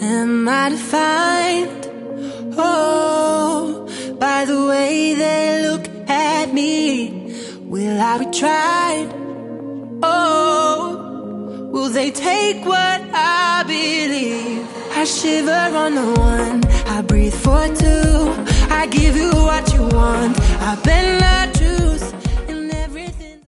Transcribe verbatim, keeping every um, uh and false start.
Am I defined? Oh, by the way they look at me. Will I be tried? Oh, will they take what I believe? I shiver on the one, I breathe for two. I give you what you want, I bend the